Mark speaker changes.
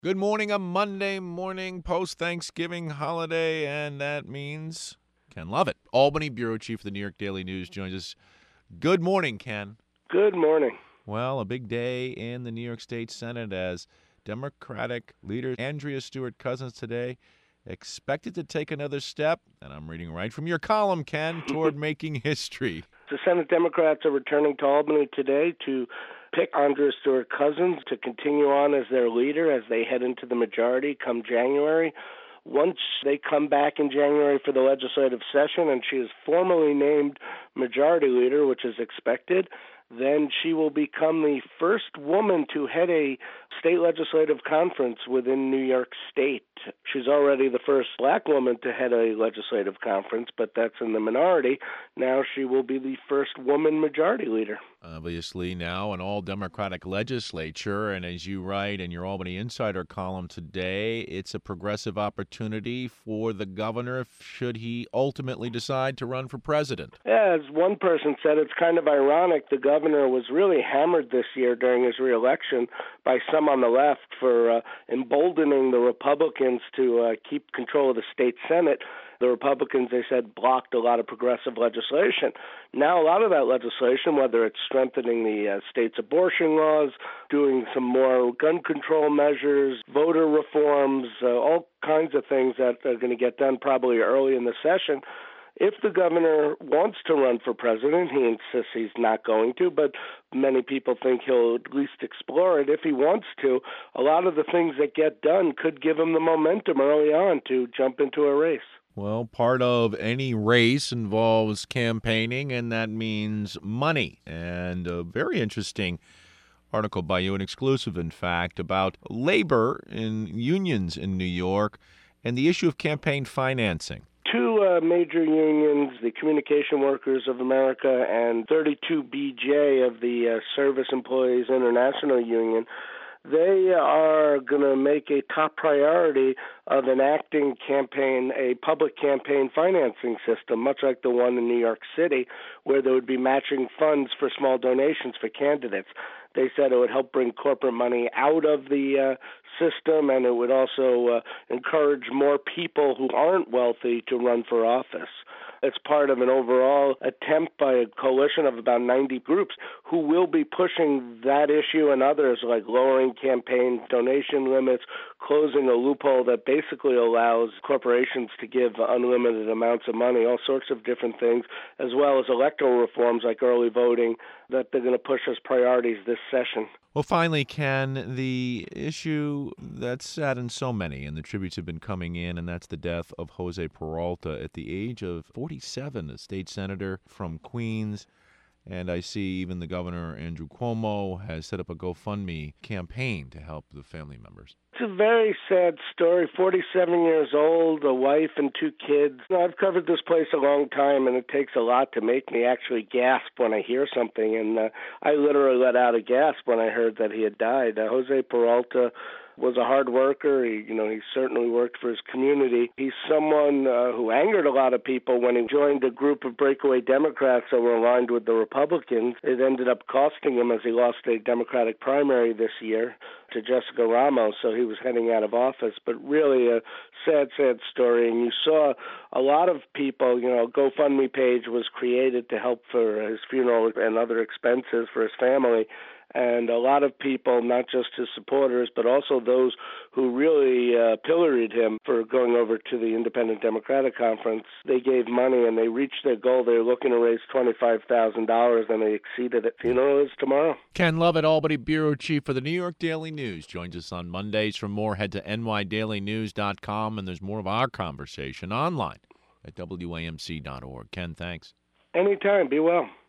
Speaker 1: Good morning, a Monday morning post-Thanksgiving holiday, and that means Ken Lovett, Albany Bureau Chief of the New York Daily News, joins us. Good morning, Ken.
Speaker 2: Good morning.
Speaker 1: Well, a big day in the New York State Senate as Democratic leader Andrea Stewart Cousins today expected to take another step, and I'm reading right from your column, Ken, toward making history.
Speaker 2: The Senate Democrats are returning to Albany today to pick Andrea Stewart Cousins to continue on as their leader as they head into the majority come January. Once they come back in January for the legislative session and she is formally named majority leader, which is expected, then she will become the first woman to head a state legislative conference within New York State. She's already the first black woman to head a legislative conference, but that's in the minority. Now she will be the first woman majority leader.
Speaker 1: Obviously now an all-Democratic legislature, and as you write in your Albany Insider column today, it's a progressive opportunity for the governor should he ultimately decide to run for president.
Speaker 2: Yeah, as one person said, it's kind of ironic the governor was really hammered this year during his reelection by some on the left for emboldening the Republicans to keep control of the state Senate. The Republicans, they said, blocked a lot of progressive legislation. Now a lot of that legislation, whether it's strengthening the state's abortion laws, doing some more gun control measures, voter reforms, all kinds of things that are going to get done probably early in the session. If the governor wants to run for president, he insists he's not going to, but many people think he'll at least explore it. If he wants to, a lot of the things that get done could give him the momentum early on to jump into a race.
Speaker 1: Well, part of any race involves campaigning, and that means money. And a very interesting article by you, an exclusive, in fact, about labor in unions in New York and the issue of campaign financing.
Speaker 2: Two major unions, the Communication Workers of America and 32BJ of the Service Employees International Union, they are going to make a top priority of enacting a public campaign financing system, much like the one in New York City, where there would be matching funds for small donations for candidates. They said it would help bring corporate money out of the system, and it would also encourage more people who aren't wealthy to run for office. It's part of an overall attempt by a coalition of about 90 groups who will be pushing that issue and others, like lowering campaign donation limits, closing a loophole that basically allows corporations to give unlimited amounts of money, all sorts of different things, as well as electoral reforms like early voting that they're going to push as priorities this session.
Speaker 1: Well, finally, Ken, the issue that's saddened so many, and the tributes have been coming in, and that's the death of Jose Peralta at the age of 47, a state senator from Queens. And I see even the governor, Andrew Cuomo, has set up a GoFundMe campaign to help the family members.
Speaker 2: It's a very sad story. 47 years old, a wife and two kids. I've covered this place a long time, and it takes a lot to make me actually gasp when I hear something. And I literally let out a gasp when I heard that he had died. Jose Peralta was a hard worker. He certainly worked for his community. He's someone who angered a lot of people when he joined a group of breakaway Democrats that were aligned with the Republicans. It ended up costing him as he lost a Democratic primary this year to Jessica Ramos, so he was heading out of office. But really a sad, sad story. And you saw a lot of people, a GoFundMe page was created to help for his funeral and other expenses for his family. And a lot of people, not just his supporters, but also those who really pilloried him for going over to the Independent Democratic Conference, they gave money and they reached their goal. They were looking to raise $25,000 and they exceeded it. Funeral is tomorrow.
Speaker 1: Ken Lovett, Albany Bureau Chief for the New York Daily News, joins us on Mondays. For more, head to nydailynews.com, and there's more of our conversation online at WAMC.org. Ken, thanks.
Speaker 2: Anytime. Be well.